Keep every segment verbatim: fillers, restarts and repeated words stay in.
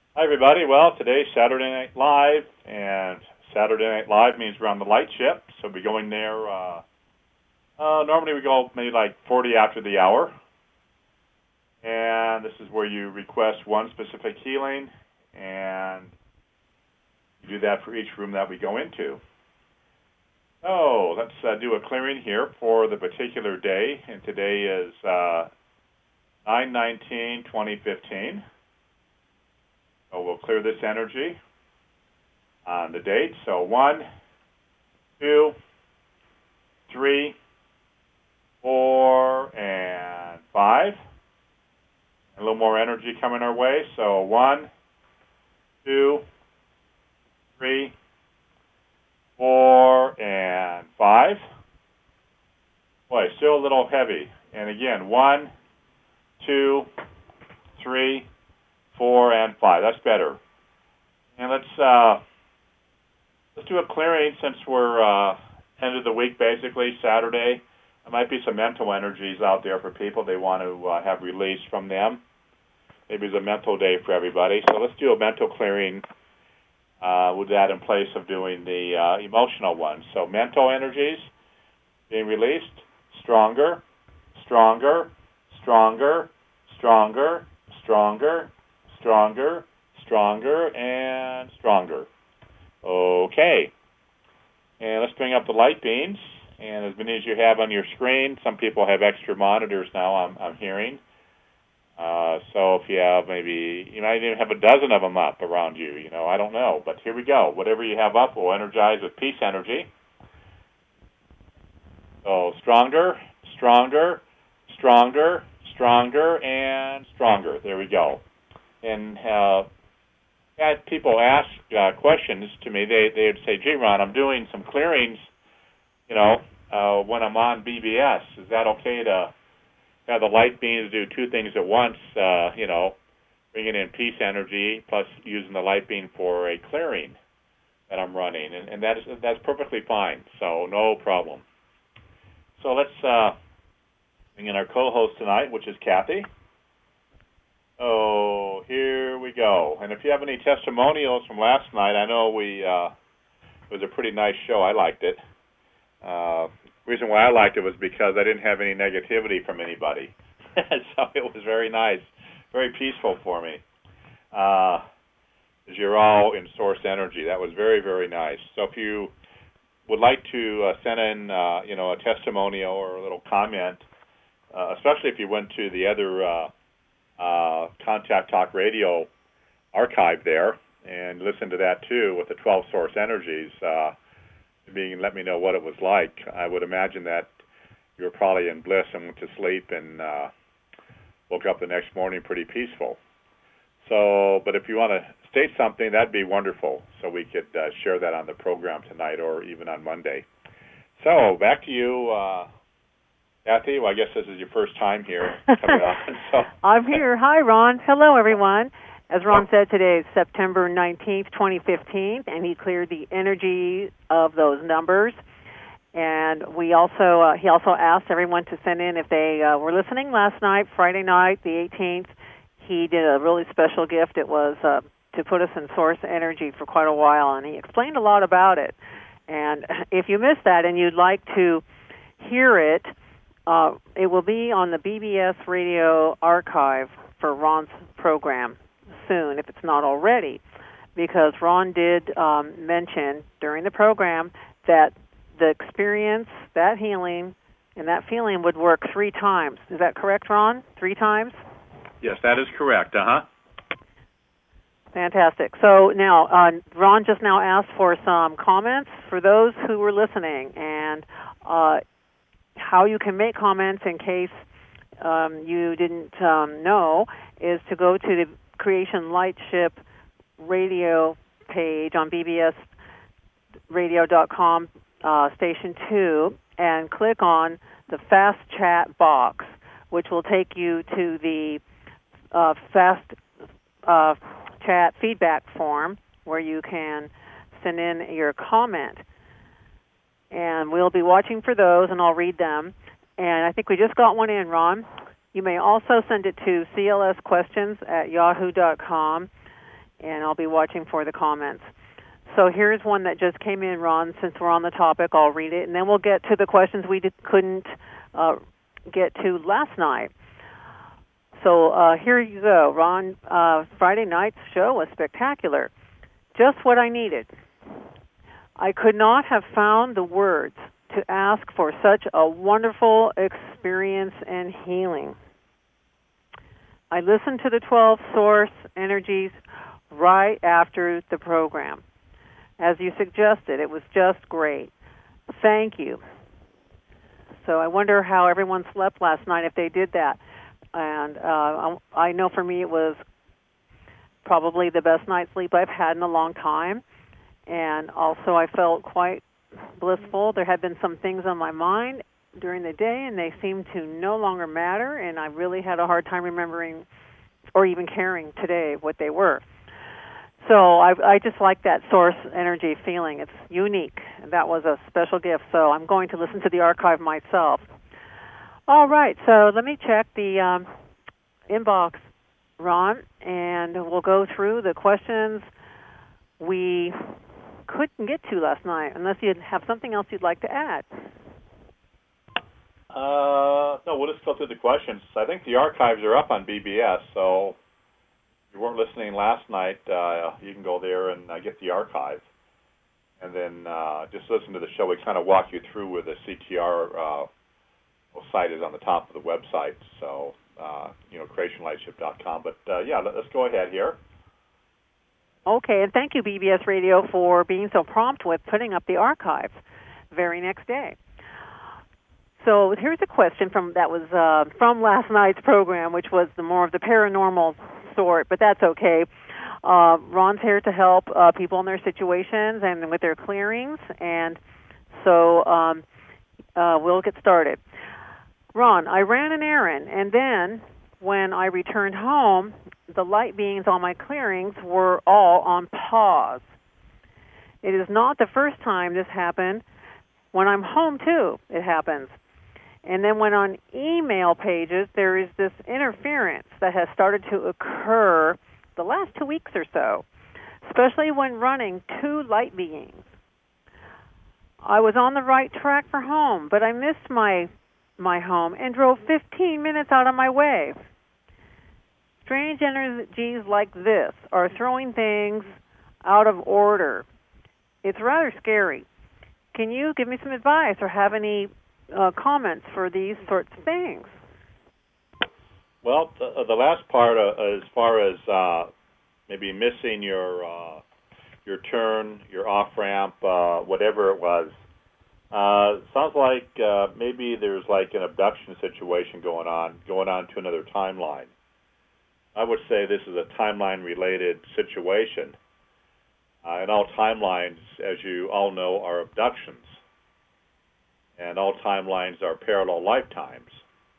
Hi, everybody. Well, today's Saturday Night Live, and Saturday Night Live means we're on the light ship, so we'll be going there. Uh, uh, normally we go maybe like forty after the hour, and this is where you request one specific healing, and you do that for each room that we go into. So let's uh, do a clearing here for the particular day, and today is uh, nine nineteen twenty fifteen. So we'll clear this energy on the date. So one, two, three, four, and five. A little more energy coming our way. So one, two, three, four, and five. Boy, still a little heavy. And again, one, two, three, four, and five. That's better. And let's uh, let's do a clearing since we're uh, end of the week, basically Saturday. There might be some mental energies out there for people they want to uh, have released from them. Maybe it's a mental day for everybody. So let's do a mental clearing uh, with that in place of doing the uh, emotional one. So mental energies being released, stronger, stronger, stronger, stronger, stronger, stronger, stronger, and stronger. Okay. And let's bring up the light beams. And as many as you have on your screen, some people have extra monitors now, I'm, I'm hearing. Uh, so if you have maybe, you might even have a dozen of them up around you, you know, I don't know. But here we go. Whatever you have up will energize with peace energy. So stronger, stronger, stronger, stronger, and stronger. There we go. And uh, had people ask uh, questions to me. They they would say, "Gee, Ron, I'm doing some clearings, you know, uh, when I'm on B B S. Is that okay to have the light beams do two things at once? Uh, you know, bringing in peace energy plus using the light beam for a clearing that I'm running, and, and that is that's perfectly fine. So no problem. So let's uh, bring in our co-host tonight, which is Kathy. Oh, here we go. And if you have any testimonials from last night, I know we uh, it was a pretty nice show. I liked it. Uh, the reason why I liked it was because I didn't have any negativity from anybody. So it was very nice, very peaceful for me. Uh, as you're all in source energy. That was very, very nice. So if you would like to uh, send in, uh, you know, a testimonial or a little comment, uh, especially if you went to the other uh, uh, Contact Talk Radio archive there and listen to that too with the twelve source energies, uh, being let me know what it was like. I would imagine that you were probably in bliss and went to sleep and uh, woke up the next morning pretty peaceful. So, but if you want to state something, that'd be wonderful. So we could uh, share that on the program tonight or even on Monday. So back to you, uh, Kathy. Well, I guess this is your first time here coming on. So. I'm here. Hi, Ron. Hello, everyone. As Ron said, today is September nineteenth, twenty fifteen, and he cleared the energy of those numbers. And we also, uh, he also asked everyone to send in if they uh, were listening last night, Friday night, the eighteenth. He did a really special gift. It was uh, to put us in source energy for quite a while, and he explained a lot about it. And if you missed that and you'd like to hear it, uh, it will be on the B B S Radio archive for Ron's program soon, if it's not already, because Ron did um, mention during the program that the experience, that healing, and that feeling would work three times. Is that correct, Ron? Three times? Yes, that is correct. Uh-huh. Fantastic. So now, uh, Ron just now asked for some comments for those who were listening, and uh, how you can make comments in case um, you didn't um, know is to go to the Creation Lightship radio page on b b s radio dot com, uh, Station two, and click on the Fast Chat box, which will take you to the uh, Fast uh, Chat feedback form where you can send in your comment. And we'll be watching for those, and I'll read them. And I think we just got one in, Ron. You may also send it to c l s questions at yahoo dot com. and I'll be watching for the comments. So here's one that just came in, Ron. Since we're on the topic, I'll read it, and then we'll get to the questions we did, couldn't uh, get to last night. So uh, here you go, Ron. Uh, Friday night's show was spectacular. Just what I needed. I could not have found the words to ask for such a wonderful experience and healing. I listened to the twelve source energies right after the program. As you suggested, it was just great. Thank you. So I wonder how everyone slept last night if they did that. And uh, I know for me it was probably the best night's sleep I've had in a long time. And also I felt quite blissful. There had been some things on my mind during the day, and they seemed to no longer matter, and I really had a hard time remembering or even caring today what they were. So I, I just like that source energy feeling. It's unique. That was a special gift, so I'm going to listen to the archive myself. All right, so let me check the um, inbox, Ron, and we'll go through the questions we couldn't get to last night, unless you have something else you'd like to add. Uh, no, we'll just go through the questions. I think the archives are up on B B S, so if you weren't listening last night, uh, you can go there and uh, get the archive. And then uh, just listen to the show. We kind of walk you through where the C T R uh, site is on the top of the website, so, uh, you know, creation lightship dot com. But, uh, yeah, let, let's go ahead here. Okay, and thank you, B B S Radio, for being so prompt with putting up the archive very next day. So here's a question from that was uh, from last night's program, which was the more of the paranormal sort, but that's okay. Uh, Ron's here to help uh, people in their situations and with their clearings, and so um, uh, we'll get started. Ron, I ran an errand, and then when I returned home, the light beings on my clearings were all on pause. It is not the first time this happened. When I'm home, too, it happens. And then when on email pages, there is this interference that has started to occur the last two weeks or so, especially when running two light beings. I was on the right track for home, but I missed my my home and drove fifteen minutes out of my way. Strange energies like this are throwing things out of order. It's rather scary. Can you give me some advice or have any uh, comments for these sorts of things? Well, the, the last part, uh, as far as uh, maybe missing your uh, your turn, your off ramp, uh, whatever it was, uh, sounds like uh, maybe there's like an abduction situation going on, going on to another timeline. I would say this is a timeline-related situation. Uh, and all timelines, as you all know, are abductions. And all timelines are parallel lifetimes.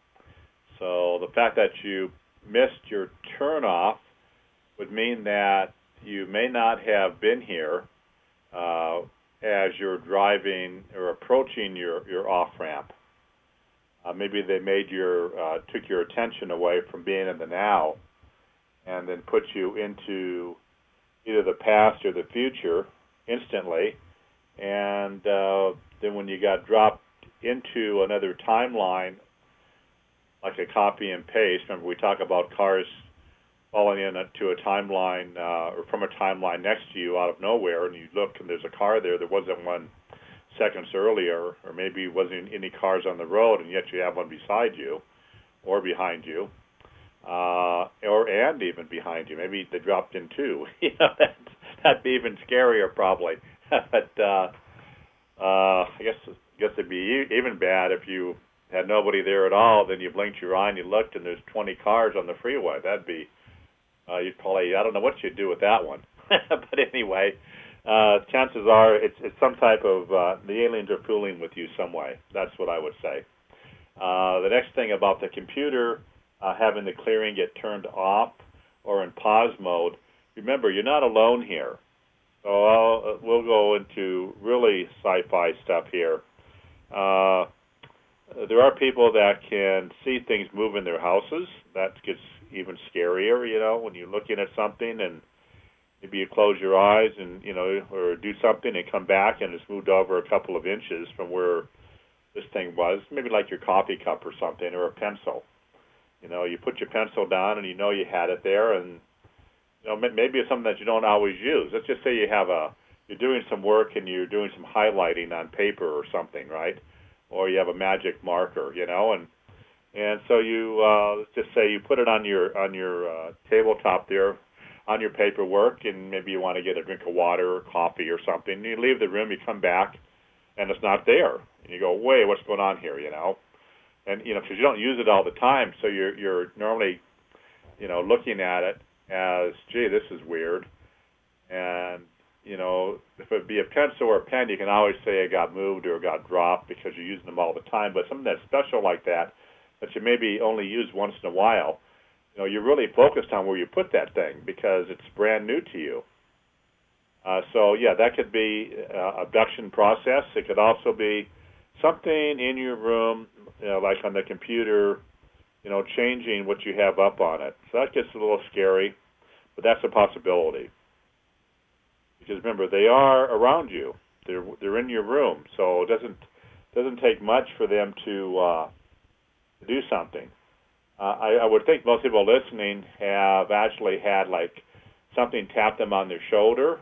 So the fact that you missed your turn-off would mean that you may not have been here uh, as you're driving or approaching your, your off-ramp. Uh, maybe they made your uh, took your attention away from being in the now and then put you into either the past or the future instantly. And uh, then when you got dropped into another timeline, like a copy and paste, remember we talk about cars falling into a timeline uh, or from a timeline next to you out of nowhere, and you look and there's a car there. There wasn't one seconds earlier, or maybe wasn't any cars on the road, and yet you have one beside you or behind you. Uh, or and even behind you. Maybe they dropped in two. You know, that, that'd be even scarier probably. But uh, uh, I guess I guess it'd be even bad if you had nobody there at all. Then you blinked your eye and you looked, and there's twenty cars on the freeway. That'd be uh, you'd probably I don't know what you'd do with that one. But anyway, uh, chances are it's it's some type of uh, the aliens are fooling with you some way. That's what I would say. Uh, the next thing about the computer. Uh, having the clearing get turned off or in pause mode. Remember, you're not alone here. So I'll, uh, we'll go into really sci-fi stuff here. Uh, there are people that can see things move in their houses. That gets even scarier, you know, when you're looking at something and maybe you close your eyes and, you know, or do something and come back and it's moved over a couple of inches from where this thing was, maybe like your coffee cup or something, or a pencil. You know, you put your pencil down and you know you had it there, and, you know, maybe it's something that you don't always use. Let's just say you have a, you're doing some work and you're doing some highlighting on paper or something, right? Or you have a magic marker, you know, and and so you, uh, let's just say you put it on your on your uh, tabletop there, on your paperwork, and maybe you want to get a drink of water or coffee or something. You leave the room, you come back, and it's not there. And you go, wait, what's going on here, you know? And, you know, because you don't use it all the time, so you're you're normally, you know, looking at it as, gee, this is weird. And, you know, if it be a pencil or a pen, you can always say it got moved or it got dropped because you're using them all the time. But something that's special like that, that you maybe only use once in a while, you know, you're really focused on where you put that thing because it's brand new to you. Uh, so, yeah, that could be uh, abduction process. It could also be something in your room, you know, like on the computer, you know, changing what you have up on it. So that gets a little scary, but that's a possibility. Because remember, they are around you. They're they're in your room, so it doesn't doesn't take much for them to uh, to do something. Uh, I, I would think most people listening have actually had like something tap them on their shoulder.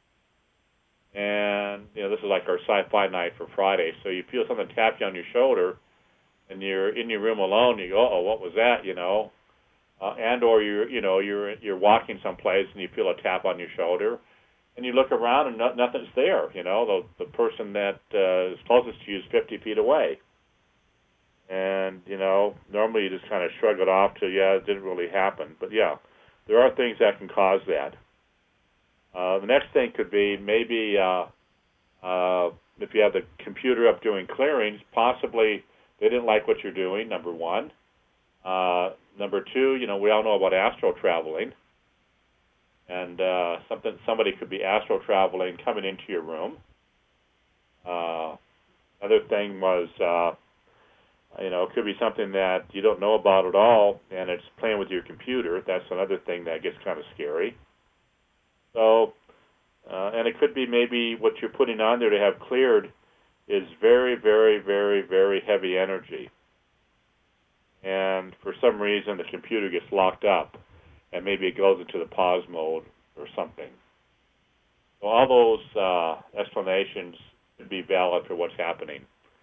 And, you know, this is like our sci-fi night for Friday. So you feel something tap you on your shoulder, and you're in your room alone. You go, oh, what was that, you know? Uh, and or you're, you know, you're you're walking someplace and you feel a tap on your shoulder, and you look around and no, nothing's there. You know, the the person that uh, is closest to you is fifty feet away. And, you know, normally you just kind of shrug it off to, yeah, it didn't really happen. But, yeah, there are things that can cause that. Uh, the next thing could be maybe uh, uh, if you have the computer up doing clearings, possibly they didn't like what you're doing, number one. Uh, number two, you know, we all know about astral traveling. And uh, something somebody could be astral traveling coming into your room. Uh, other thing was, uh, you know, it could be something that you don't know about at all, and it's playing with your computer. That's another thing that gets kind of scary. So, uh, and it could be maybe what you're putting on there to have cleared is very, very, very, very heavy energy. And for some reason, the computer gets locked up, and maybe it goes into the pause mode or something. So all those uh, explanations could be valid for what's happening.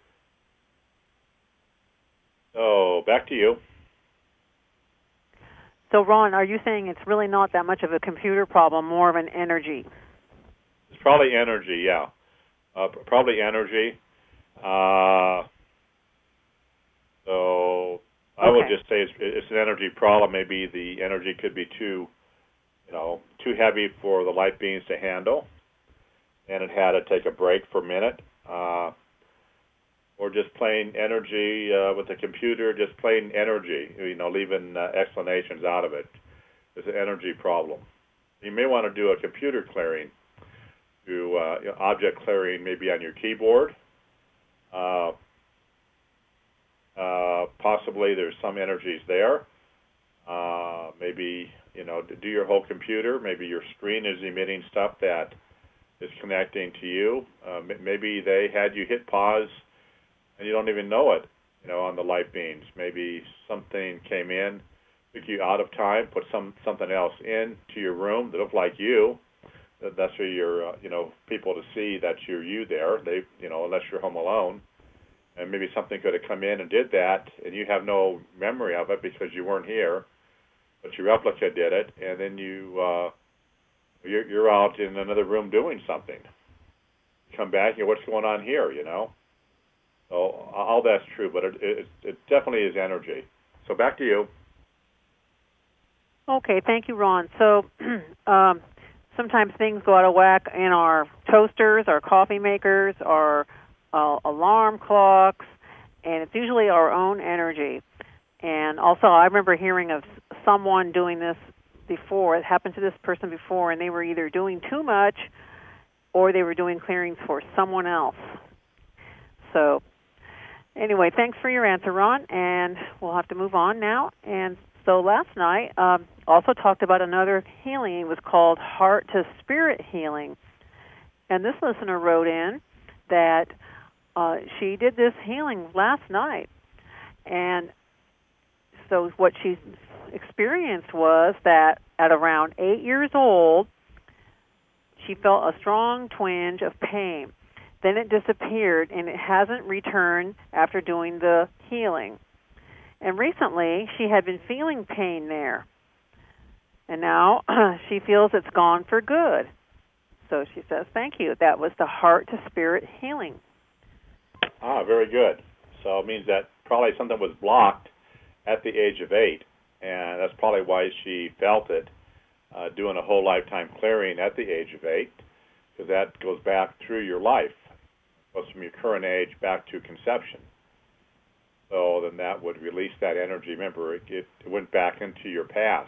So back to you. So, Ron, are you saying it's really not that much of a computer problem, more of an energy? It's probably energy, yeah. Uh, probably energy. Uh, so I okay. would just say it's, it's an energy problem. Maybe the energy could be too, you know, too heavy for the light beings to handle, and it had to take a break for a minute. Uh, or just plain energy uh, with the computer, just plain energy, you know, leaving uh, explanations out of it. It's an energy problem. You may want to do a computer clearing, do uh, you know, object clearing maybe on your keyboard. Uh, uh, possibly there's some energies there. Uh, maybe, you know, do your whole computer. Maybe your screen is emitting stuff that is connecting to you. Uh, maybe they had you hit pause and you don't even know it, you know, on the light beams. Maybe something came in, took you out of time, put some something else in to your room that looked like you. That's for your, uh, you know, people to see that you're you there. They, you know, unless you're home alone, and maybe something could have come in and did that, and you have no memory of it because you weren't here, but your replica did it, and then you, uh, you're, you're out in another room doing something. You come back, you know, what's going on here, you know? So all that's true, but it, it, it definitely is energy. So back to you. Okay, thank you, Ron. So um, sometimes things go out of whack in our toasters, our coffee makers, our uh, alarm clocks, and it's usually our own energy. And also, I remember hearing of someone doing this before. It happened to this person before, and they were either doing too much or they were doing clearings for someone else. So anyway, thanks for your answer, Ron, and we'll have to move on now and So last night, um, also talked about another healing. It was called Heart to Spirit Healing. And this listener wrote in that uh, she did this healing last night. And so what she experienced was that at around eight years old, she felt a strong twinge of pain. Then it disappeared, and it hasn't returned after doing the healing. And recently, she had been feeling pain there. And now she feels it's gone for good. So she says, thank you. That was the Heart to Spirit Healing. Ah, very good. So it means that probably something was blocked at the age of eight, and that's probably why she felt it, uh, doing a whole lifetime clearing at the age of eight, because that goes back through your life. It goes from your current age back to conception. So then that would release that energy. Remember, it, it went back into your past,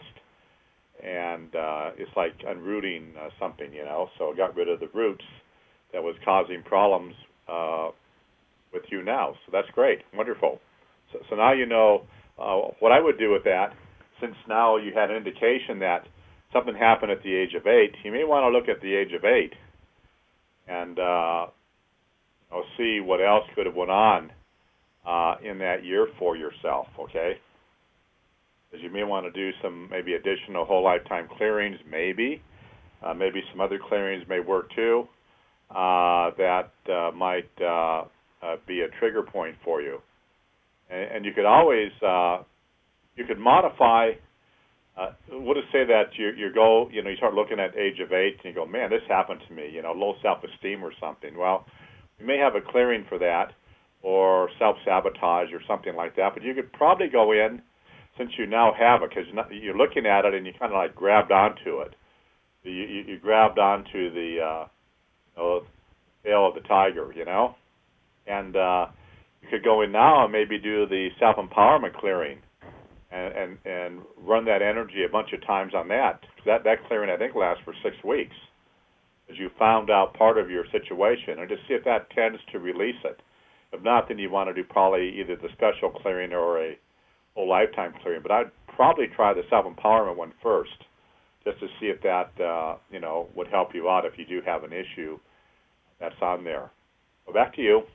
and uh, it's like unrooting uh, something, you know. So it got rid of the roots that was causing problems uh, with you now. So that's great, wonderful. So, so now you know uh, what I would do with that. Since now you had an indication that something happened at the age of eight, you may want to look at the age of eight and uh, you know, see what else could have went on Uh, in that year for yourself, okay? Because you may want to do some maybe additional whole lifetime clearings, maybe. Uh, maybe some other clearings may work too. Uh, that uh, might uh, uh, be a trigger point for you. And, and you could always, uh, you could modify, uh, we'll just say that you, you go, you know, you start looking at age of eight and you go, man, this happened to me, you know, low self-esteem or something. Well, you may have a clearing for that, or self-sabotage or something like that. But you could probably go in, since you now have it, because you're looking at it and you kind of like grabbed onto it. You, you, you grabbed onto the uh, you know, tail of the tiger, you know? And uh, you could go in now and maybe do the self-empowerment clearing and, and, and run that energy a bunch of times on that. That, that clearing, I think, lasts for six weeks as you found out part of your situation, and just see if that tends to release it. If not, then you want to do probably either the special clearing or a whole lifetime clearing. But I'd probably try the self-empowerment one first, just to see if that uh, you know would help you out if you do have an issue that's on there. So back to you.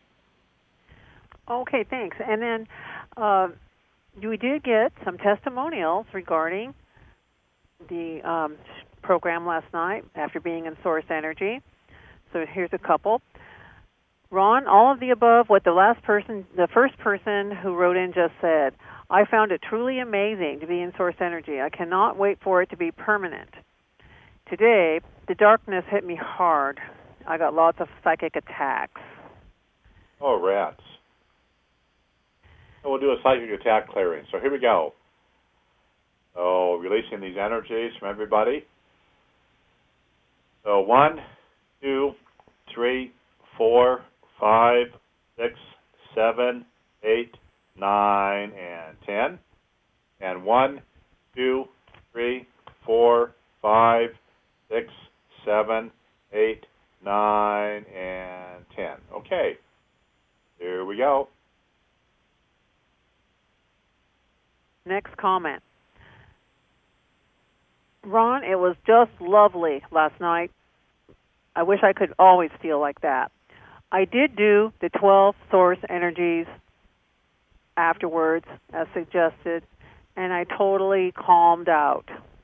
Okay, thanks. And then uh, we did get some testimonials regarding the um, program last night after being in Source Energy. So here's a couple. Ron, all of the above, what the last person, the first person who wrote in just said. I found it truly amazing to be in Source Energy. I cannot wait for it to be permanent. Today, the darkness hit me hard. I got lots of psychic attacks. Oh, rats. So we'll do a psychic attack clearing. So here we go. So releasing these energies from everybody. So one, two, three, four, five, six, seven, eight, nine, and ten. And one, two, three, four, five, six, seven, eight, nine, and ten. Okay. Here we go. Next comment. Ron, it was just lovely last night. I wish I could always feel like that. I did do the twelve source energies afterwards, as suggested, and I totally calmed out.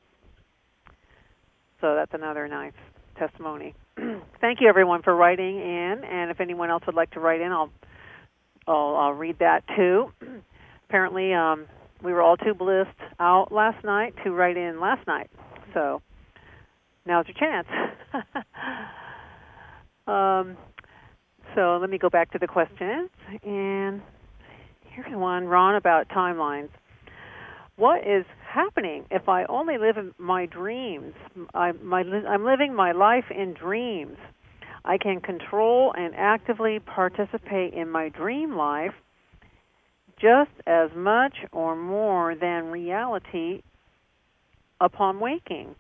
So that's another nice testimony. Thank you, everyone, for writing in, and if anyone else would like to write in, I'll I'll, I'll read that too. Apparently, um, we were all too blissed out last night to write in last night, so now's your chance. um. So let me go back to the questions. And here's one, Ron, about timelines. What is happening if I only live in my dreams? I, my, I'm living my life in dreams. I can control and actively participate in my dream life just as much or more than reality upon waking.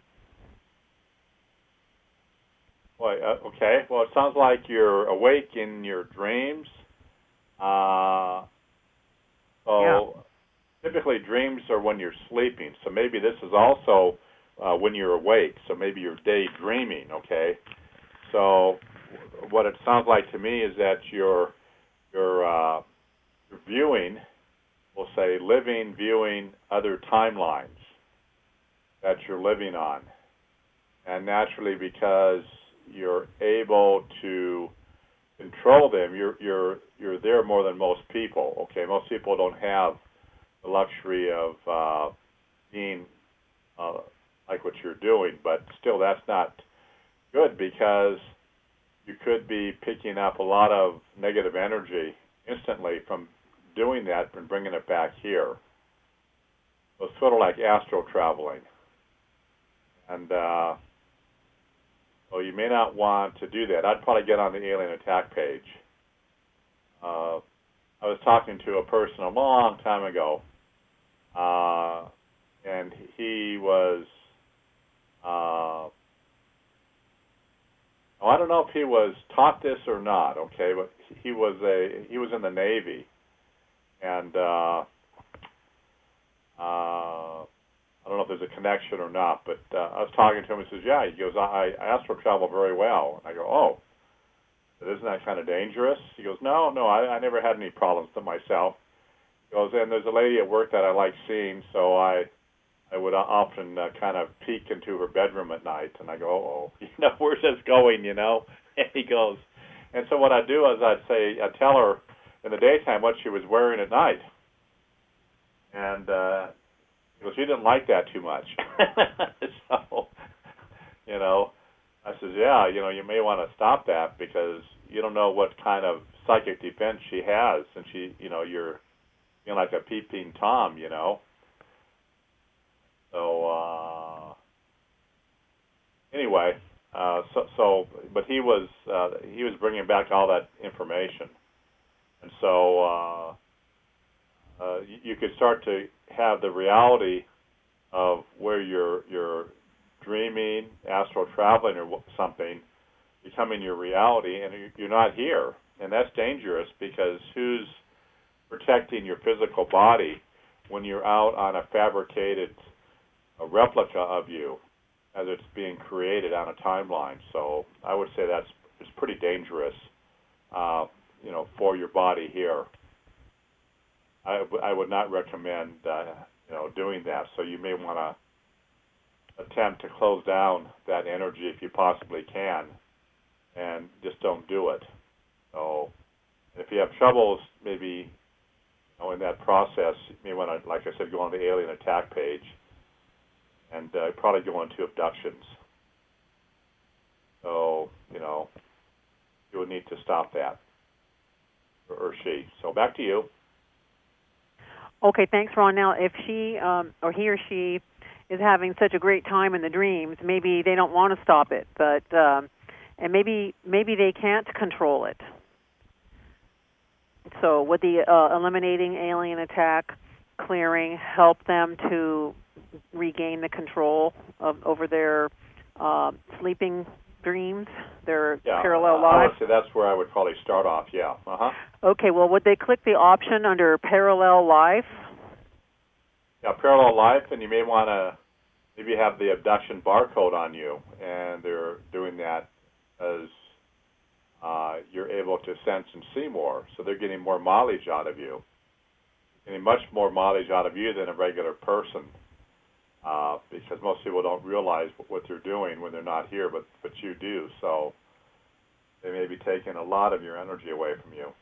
Boy, uh, okay. Well, it sounds like you're awake in your dreams. Uh, so yeah. typically typically dreams are when you're sleeping. So maybe this is also uh, when you're awake. So maybe you're daydreaming. Okay. So what it sounds like to me is that you're you're, uh, you're viewing, we'll say, living, viewing other timelines that you're living on, and naturally because you're able to control them, you're you're you're there more than most people. Okay, most people don't have the luxury of uh, being uh, like what you're doing, but still, that's not good because you could be picking up a lot of negative energy instantly from doing that and bringing it back here. So it's sort of like astral traveling, and uh, so you may not want to do that. I'd probably get on the alien attack page. Uh, I was talking to a person a long time ago, uh, and he was, uh, oh, I don't know if he was taught this or not, okay, but he was a he was in the Navy, and uh, uh, I don't know if there's a connection or not, but uh, I was talking to him. He says, "Yeah." He goes, "I, I astral travel very well." And I go, "Oh, isn't that kind of dangerous?" He goes, "No, no, I, I never had any problems to myself." He goes, "And there's a lady at work that I like seeing, so I, I would often uh, kind of peek into her bedroom at night." And I go, "Oh, you know, where's this going?" You know? And he goes, and so what I do is I'd say, I tell her in the daytime what she was wearing at night, and. Uh, Well, she didn't like that too much. So, you know, I says, yeah, you know, you may want to stop that because you don't know what kind of psychic defense she has, and she, you know, you're, you know, like a peeping Tom, you know. So, uh, anyway, uh, so, so, but he was, uh, he was bringing back all that information, and so. Uh, Uh, you, you could start to have the reality of where you're you're dreaming, astral traveling, or something becoming your reality, and you're not here, and that's dangerous because who's protecting your physical body when you're out on a fabricated a replica of you as it's being created on a timeline? So I would say that's it's pretty dangerous, uh, you know, for your body here. I, w- I would not recommend, uh, you know, doing that. So you may want to attempt to close down that energy if you possibly can, and just don't do it. So if you have troubles, maybe, you know, in that process, you may want to, like I said, go on the alien attack page, and uh, probably go into abductions. So, you know, you would need to stop that, or, or she. So back to you. Okay, thanks, Ron. Now, if she um, or he or she is having such a great time in the dreams, maybe they don't want to stop it, but um, and maybe maybe they can't control it. So, would the uh, eliminating alien attack clearing help them to regain the control of over their uh, sleeping dreams, their yeah, parallel uh, lives? Honestly, that's where I would probably start off. Yeah. Uh huh. Okay, well, would they click the option under Parallel Life? Yeah, Parallel Life, and you may want to maybe have the abduction barcode on you, and they're doing that as uh, you're able to sense and see more, so they're getting more mileage out of you, getting much more mileage out of you than a regular person, uh, because most people don't realize what they're doing when they're not here, but, but you do, so they may be taking a lot of your energy away from you.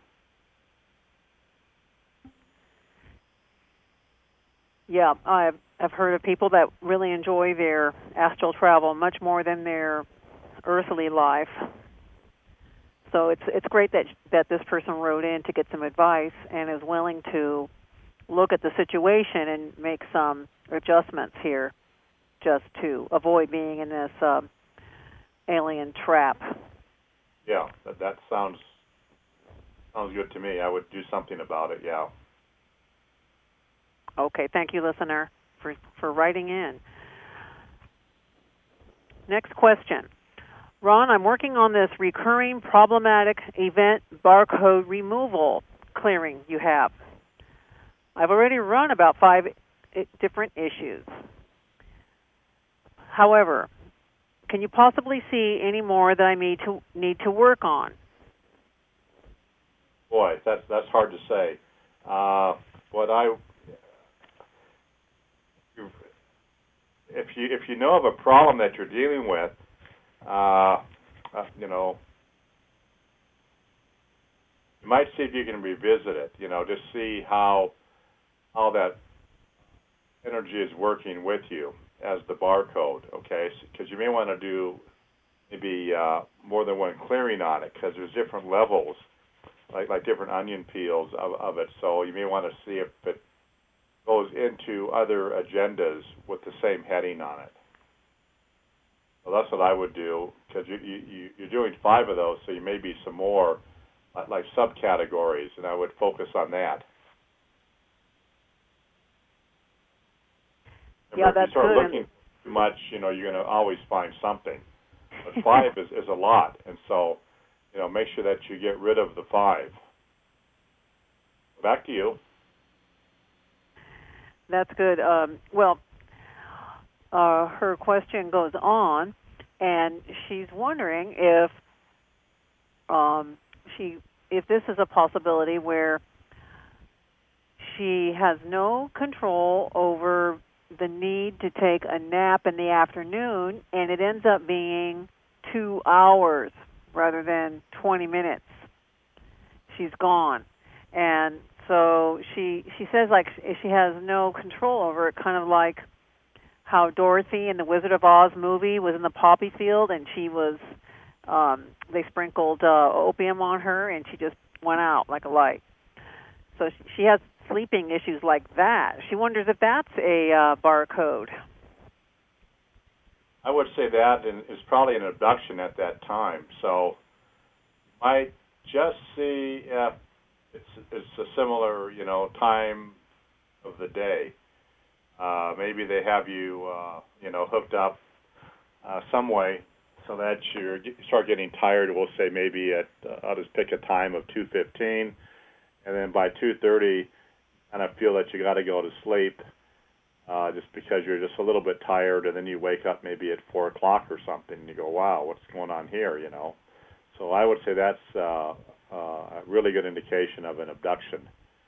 Yeah, I've I've heard of people that really enjoy their astral travel much more than their earthly life. So it's it's great that that this person wrote in to get some advice and is willing to look at the situation and make some adjustments here, just to avoid being in this uh, alien trap. Yeah, that that sounds sounds good to me. I would do something about it. Yeah. Okay, thank you, listener, for, for writing in. Next question. Ron, I'm working on this recurring problematic event barcode removal clearing you have. I've already run about five I- different issues. However, can you possibly see any more that I need to need to work on? Boy, that's that's hard to say. Uh, what I if you if you know of a problem that you're dealing with, uh, uh, you know, you might see if you can revisit it. You know, just see how how that energy is working with you as the barcode. Okay, because you may want to do maybe uh, more than one clearing on it, because there's different levels, like like different onion peels of, of it. So you may want to see if it goes into other agendas with the same heading on it. So that's what I would do, because you, you, you're doing five of those, so you may be some more uh, like subcategories, and I would focus on that. Remember, Yeah, that's if you start good. looking too much, you know, you're going to always find something. But five is, is a lot, and so, you know, make sure that you get rid of the five. Back to you. That's good. Um, well, uh, her question goes on, and she's wondering if um, she if this is a possibility where she has no control over the need to take a nap in the afternoon, and it ends up being two hours rather than twenty minutes. She's gone, and so she she says like she has no control over it, kind of like how Dorothy in the Wizard of Oz movie was in the poppy field, and she was um, they sprinkled uh, opium on her, and she just went out like a light. So she has sleeping issues like that. She wonders if that's a uh, barcode. I would say that is probably an abduction at that time. So you might just see if it's it's a similar, you know, time of the day. Uh, maybe they have you, uh, you know, hooked up uh, some way so that you're, you start getting tired. We'll say maybe at uh, I'll just pick a time of two fifteen, and then by two thirty, kind of feel that you got to go to sleep, uh, just because you're just a little bit tired, and then you wake up maybe at four o'clock or something, and you go, "Wow, what's going on here?" You know. So I would say that's uh, uh, a really good indication of an abduction.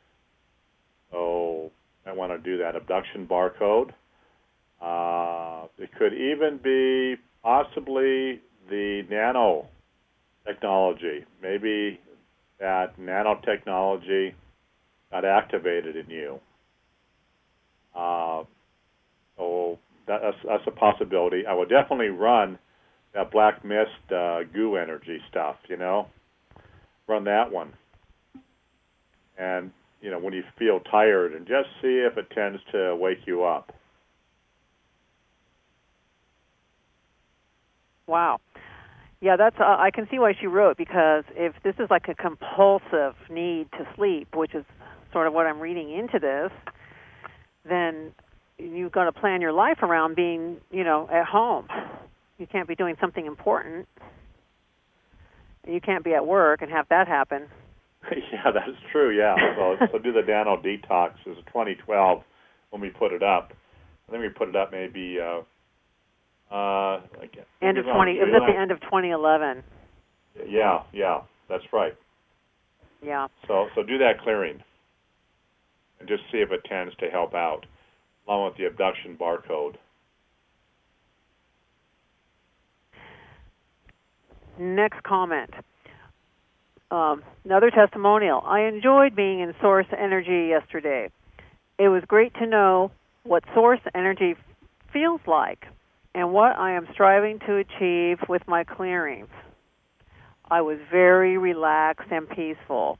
So I want to do that abduction barcode. Uh, it could even be possibly the nanotechnology. Maybe that nanotechnology got activated in you. Uh, so that, that's, that's a possibility. I would definitely run that black mist uh, goo energy stuff, you know. Run that one. And, you know, when you feel tired, and just see if it tends to wake you up. Wow. Yeah, that's. Uh, I can see why she wrote, because if this is like a compulsive need to sleep, which is sort of what I'm reading into this, then you've got to plan your life around being, you know, at home. You can't be doing something important. You can't be at work and have that happen. Yeah, that's true, yeah. So, so do the nano detox. It was twenty twelve when we put it up. I think we put it up maybe... Uh, uh, like, end of twenty. It was at the end of twenty eleven. Yeah, yeah, that's right. Yeah. So, so do that clearing, and just see if it tends to help out, along with the abduction barcode. Next comment. Um, another testimonial. I enjoyed being in Source Energy yesterday. It was great to know what Source Energy feels like and what I am striving to achieve with my clearings. I was very relaxed and peaceful.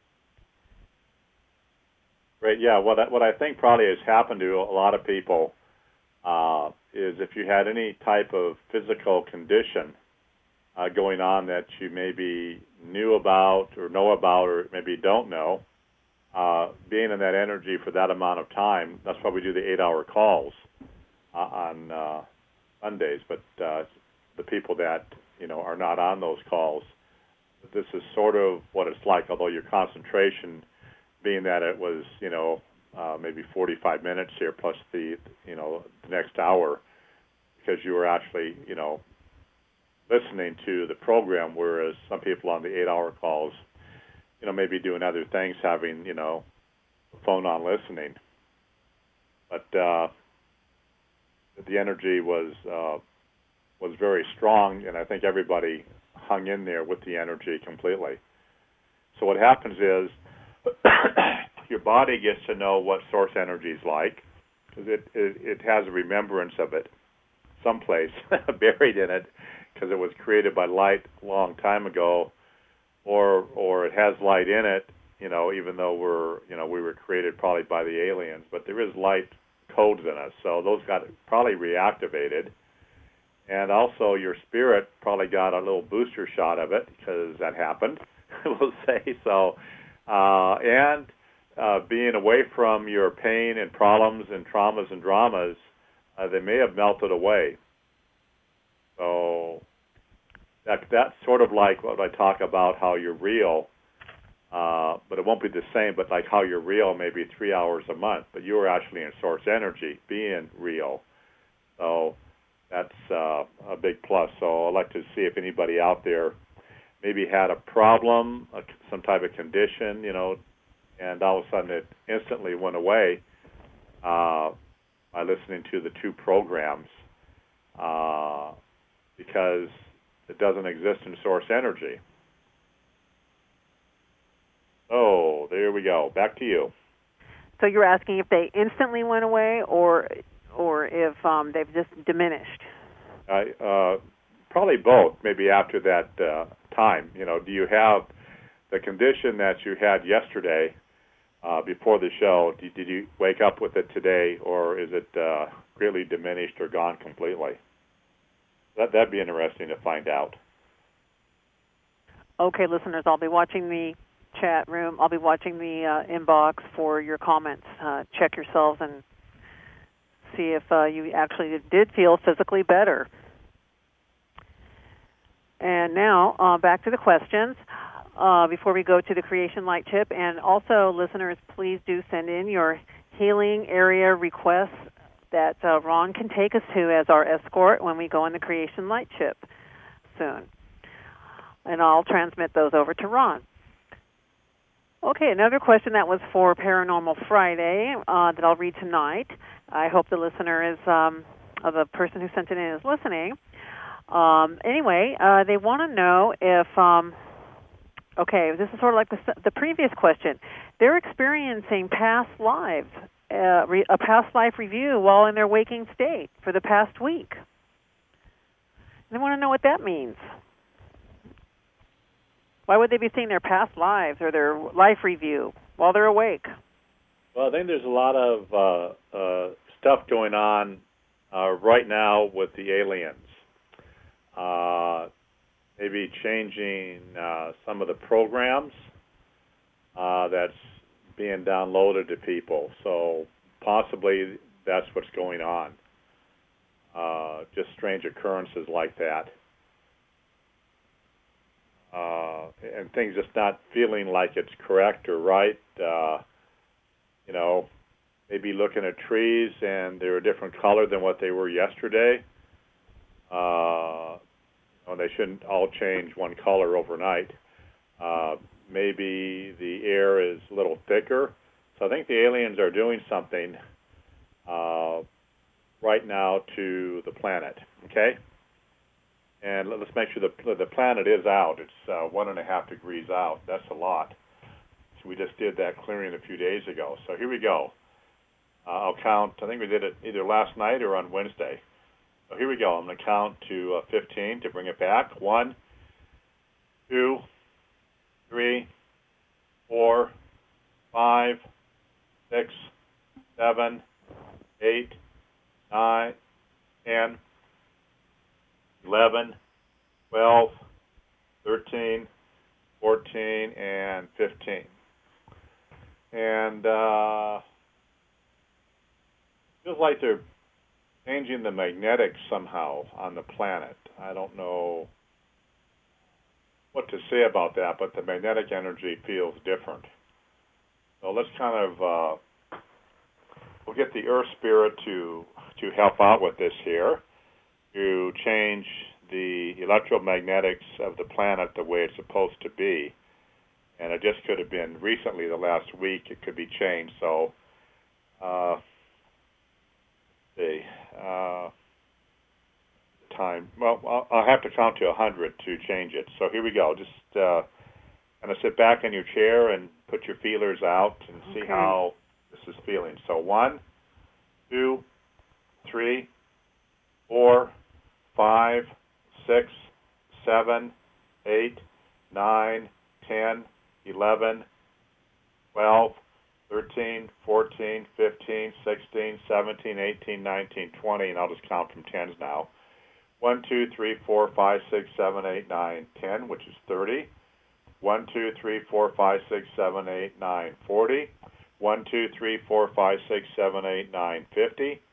Great. Yeah. What I, what I think probably has happened to a lot of people uh, is if you had any type of physical condition uh, going on that you maybe knew about or know about or maybe don't know, uh, being in that energy for that amount of time, that's why we do the eight-hour calls uh, on uh, Mondays. But uh, the people that, you know, are not on those calls, this is sort of what it's like, although your concentration being that it was, you know, uh, maybe forty-five minutes here plus the, you know, the next hour, because you were actually, you know, listening to the program, whereas some people on the eight-hour calls, you know, maybe doing other things, having, you know, phone on listening. But uh, the energy was uh, was very strong, and I think everybody hung in there with the energy completely. So what happens is your body gets to know what source energy is like, because it, it, it has a remembrance of it someplace buried in it, because it was created by light a long time ago, or or it has light in it, you know, even though we're, you know, we were created probably by the aliens, but there is light codes in us, so those got probably reactivated. And also your spirit probably got a little booster shot of it, because that happened, we'll say. So, uh, and uh, being away from your pain and problems and traumas and dramas, uh, they may have melted away. So that that's sort of like what I talk about, how you're real, uh, but it won't be the same, but like how you're real maybe three hours a month, but you're actually in source energy, being real. So that's uh, a big plus. So I'd like to see if anybody out there maybe had a problem, a, some type of condition, you know, and all of a sudden it instantly went away uh, by listening to the two programs, uh, because it doesn't exist in source energy. Oh, there we go. Back to you. So you're asking if they instantly went away, or or if um, they've just diminished? Uh, uh, probably both, maybe after that uh, time. You know, do you have the condition that you had yesterday uh, before the show? Did, did you wake up with it today, or is it uh, greatly diminished or gone completely? That, that'd be interesting to find out. Okay, listeners, I'll be watching the chat room. I'll be watching the uh, inbox for your comments. Uh, check yourselves and see if uh, you actually did feel physically better. And now, uh, back to the questions uh, before we go to the Creation Light Tip. And also, listeners, please do send in your healing area requests that uh, Ron can take us to as our escort when we go on the Creation Light Tip soon. And I'll transmit those over to Ron. Okay, another question that was for Paranormal Friday uh, that I'll read tonight. I hope the listener is, um, or the person who sent it in is listening. Um, anyway, uh, they want to know if, um, okay, this is sort of like the, the previous question. They're experiencing past lives, uh, re, a past life review while in their waking state for the past week. They want to know what that means. Why would they be seeing their past lives or their life review while they're awake? Well, I think there's a lot of uh, uh, stuff going on uh, right now with the aliens. Uh, maybe changing uh, some of the programs uh, that's being downloaded to people. So possibly that's what's going on. Uh, just strange occurrences like that. Uh, and things just not feeling like it's correct or right. Uh, you know, maybe looking at trees and they're a different color than what they were yesterday. Uh, you know, they shouldn't all change one color overnight. Uh, maybe the air is a little thicker. So I think the aliens are doing something uh, right now to the planet, okay? And let's make sure the the planet is out. It's uh, one and a half degrees out. That's a lot. So we just did that clearing a few days ago. So here we go. Uh, I'll count. I think we did it either last night or on Wednesday. So here we go. I'm going to count to uh, fifteen to bring it back. One, two, three, four, five, six, seven, eight, nine, ten. eleven, twelve, thirteen, fourteen, and fifteen. And uh, feels like they're changing the magnetics somehow on the planet. I don't know what to say about that, but the magnetic energy feels different. So let's kind of uh, we'll get the Earth Spirit to to help out with this here, to change the electromagnetics of the planet the way it's supposed to be. And it just could have been recently, the last week, it could be changed. So, uh, see, uh, time. Well, I'll, I'll have to count to one hundred to change it. So here we go. Just uh, kind of sit back in your chair and put your feelers out and see Okay. how this is feeling. So one, two, three, four, five, six, seven, eight, nine, ten, eleven, twelve, thirteen, fourteen, fifteen, sixteen, seventeen, eighteen, nineteen, twenty, and I'll just count from tens now. one, two, three, four, five, six, seven, eight, nine, ten, which is thirty. one, two, three, four, five, six, seven, eight, nine, forty. one, two, three, four, five, six, seven, eight, nine, fifty.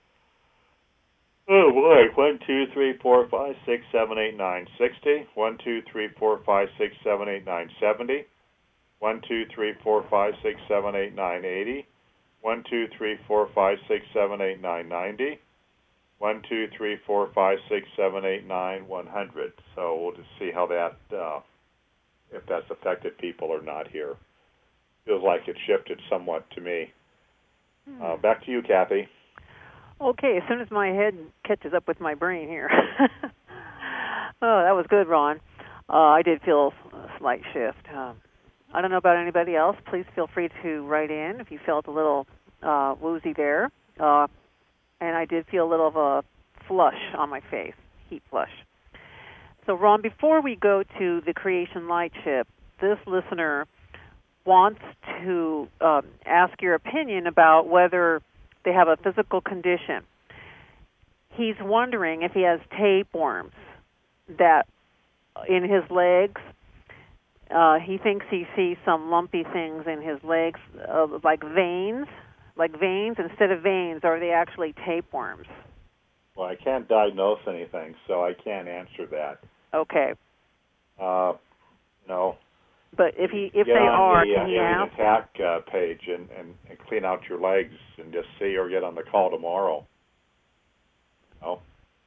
Oh boy, one, two, three, four, five, six, seven, eight, nine, sixty. one, two, three, four, five, six, seven, eight, nine, seventy. one, two, three, four, five, six, seven, eight, nine, eighty. one, two, three, four, five, six, seven, eight, nine, ninety. one, two, three, four, five, six, seven, eight, nine, one hundred. So we'll just see how that, uh, if that's affected people or not here. Feels like it shifted somewhat to me. Hmm. Uh, back to you, Kathy. Okay, as soon as my head catches up with my brain here. Oh, that was good, Ron. Uh, I did feel a slight shift. Um, I don't know about anybody else. Please feel free to write in if you felt a little uh, woozy there. Uh, and I did feel a little of a flush on my face, heat flush. So, Ron, before we go to the Creation Light Chip, this listener wants to um, ask your opinion about whether they have a physical condition. He's wondering if he has tapeworms that in his legs. Uh, he thinks he sees some lumpy things in his legs, uh, like veins, like veins instead of veins. Are they actually tapeworms? Well, I can't diagnose anything, so I can't answer that. Okay. Uh, no. But if he, if Get they on are, the, can uh, he Alien ask? Attack uh, page and, and, and clean out your legs and just see, or get on the call tomorrow. Oh.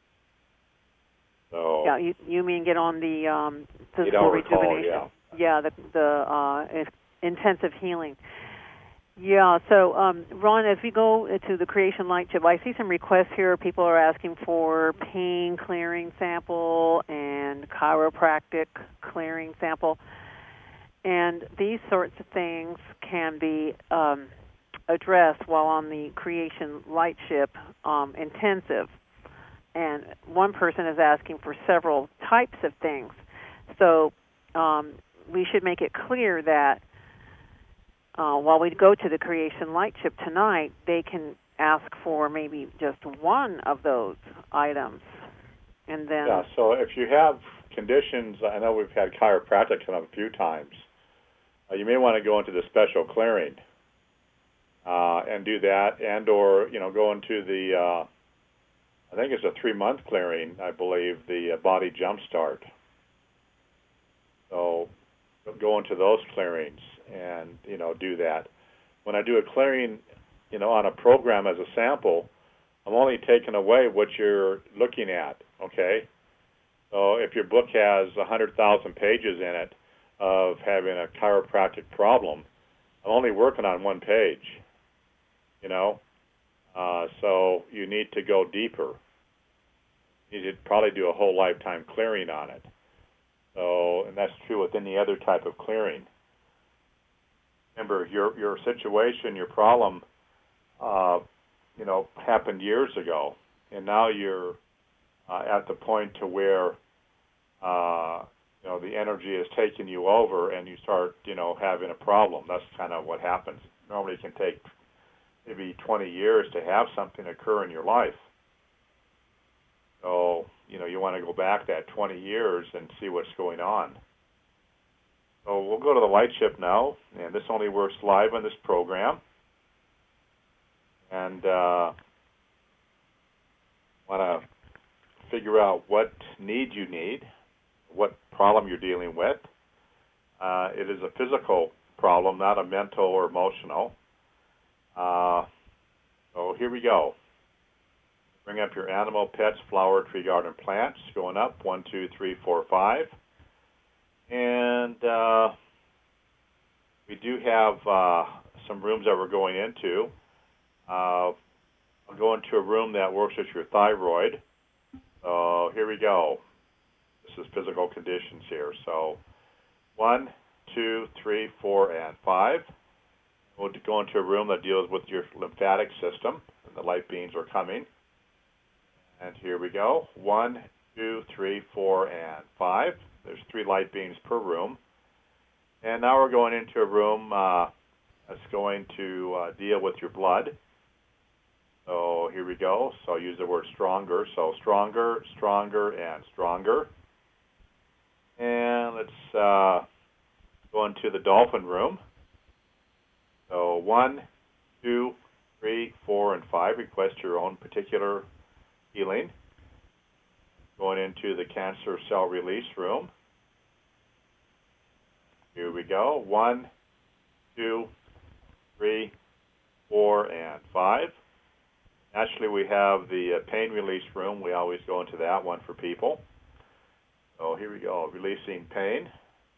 So. Yeah, you, you mean get on the um, physical You don't recall, rejuvenation? yeah. Yeah, the the uh, intensive healing. Yeah, so um, Ron, as we go to the Creation Light Chip, I see some requests here. People are asking for pain clearing sample and chiropractic clearing sample. And these sorts of things can be um, addressed while on the Creation Light Chip um, intensive. And one person is asking for several types of things. So um, we should make it clear that uh, while we go to the Creation Light Chip tonight, they can ask for maybe just one of those items. And then Yeah, so if you have conditions, I know we've had chiropractic come up a few times, uh, you may want to go into the special clearing uh, and do that, and or, you know, go into the, uh, I think it's a three-month clearing, I believe, the uh, Body Jumpstart. So go into those clearings and, you know, do that. When I do a clearing, you know, on a program as a sample, I'm only taking away what you're looking at, okay? So if your book has one hundred thousand pages in it of having a chiropractic problem, I'm only working on one page, you know? Uh, so you need to go deeper. You need to probably do a whole lifetime clearing on it. So, and that's true with any other type of clearing. Remember, your your situation, your problem, uh, you know, happened years ago, and now you're uh, at the point to where, uh, you know, the energy is taking you over, and you start, you know, having a problem. That's kind of what happens. Normally, it can take maybe twenty years to have something occur in your life. So, you know, you want to go back that twenty years and see what's going on. So we'll go to the light chip now, and this only works live on this program. And uh, want to figure out what need you need, what problem you're dealing with. Uh, it is a physical problem, not a mental or emotional. Uh, here we go. Bring up your animal, pets, flower, tree, garden, plants. Going up, one, two, three, four, five. And uh, we do have uh, some rooms that we're going into. Uh, I'll go into a room that works with your thyroid. So here we go. This is physical conditions here. So one, two, three, four, and five. We'll go into a room that deals with your lymphatic system, and the light beams are coming. And here we go. One, two, three, four, and five. There's three light beams per room. And now we're going into a room uh, that's going to uh, deal with your blood. So here we go. So I'll use the word stronger. So stronger, stronger, and stronger. And let's uh, go into the dolphin room. So one, two, three, four, and five. Request your own particular healing. Going into the cancer cell release room. Here we go. One, two, three, four, and five. Actually, we have the uh, pain release room. We always go into that one for people. So here we go. Releasing pain.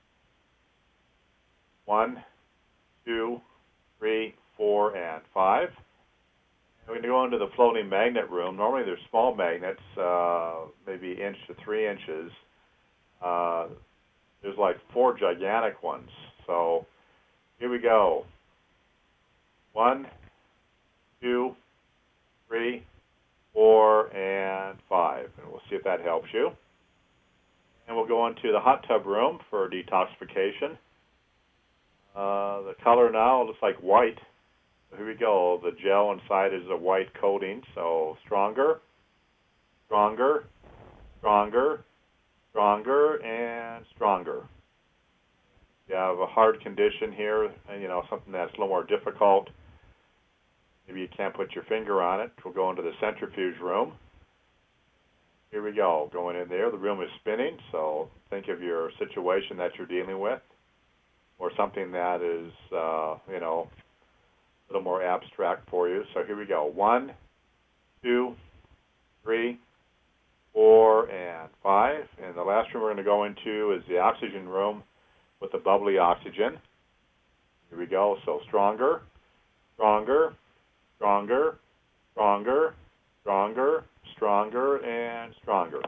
One, two, three, four, and five. We're going to go into the floating magnet room. Normally there's small magnets, uh, maybe inch to three inches. Uh, there's like four gigantic ones. So here we go. One, two, three, four, and five. And we'll see if that helps you. And we'll go into the hot tub room for detoxification. Uh, the color now looks like white. Here we go. The gel inside is a white coating, so stronger, stronger, stronger, stronger, and stronger. You have a hard condition here, you know, something that's a little more difficult. Maybe you can't put your finger on it. We'll go into the centrifuge room. Here we go. Going in there. The room is spinning, so think of your situation that you're dealing with, or something that is, uh, you know, a little more abstract for you. So here we go. One, two, three, four, and five. And the last room we're going to go into is the oxygen room with the bubbly oxygen. Here we go. So stronger, stronger, stronger, stronger, stronger, stronger, and stronger.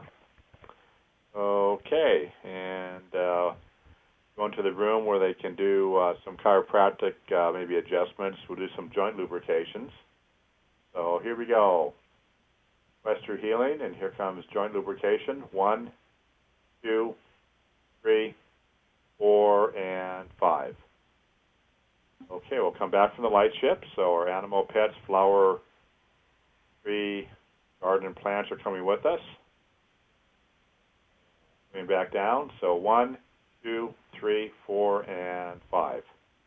Okay. And uh, go into the room where they can do uh, some chiropractic, uh, maybe adjustments. We'll do some joint lubrications. So here we go. Request your healing, and here comes joint lubrication. One, two, three, four, and five. Okay, we'll come back from the light ship. So our animal, pets, flower, tree, garden, and plants are coming with us. Coming back down. So one, two, three, four, and five.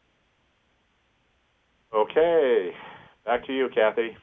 Okay, back to you, Kathy.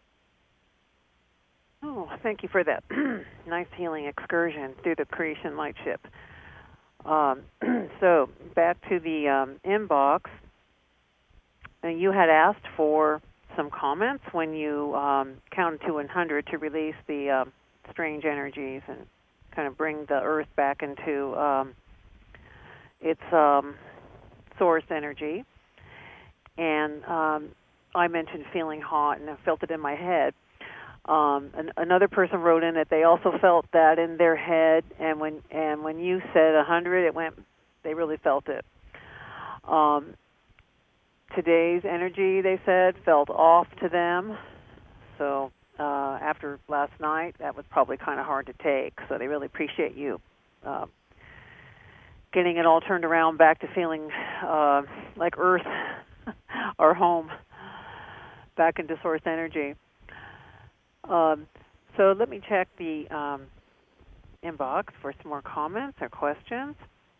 Oh, thank you for that nice healing excursion through the Creation Light Ship. Um, so back to the um, inbox. And you had asked for some comments when you um, counted to one hundred to release the um, strange energies and kind of bring the Earth back into um, its um, source energy. And um, I mentioned feeling hot, and I felt it in my head. Um, an, another person wrote in that they also felt that in their head, and when and when you said one hundred, it went. They really felt it. Um, today's energy, they said, felt off to them. So uh, after last night, that was probably kind of hard to take. So they really appreciate you uh, getting it all turned around, back to feeling uh, like Earth, our home, back into source energy. Um, so let me check the um, inbox for some more comments or questions.